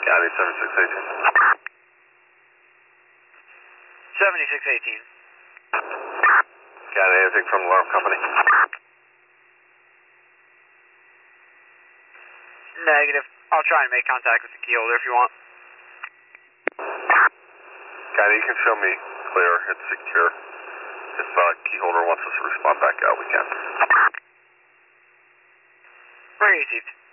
Got it, 7618. 7618. Got anything from the alarm company? Negative. I'll try and make contact with the key holder if you want. Got it, you can show me clear, it's secure. If key holder wants us to respond back out, we can. Received.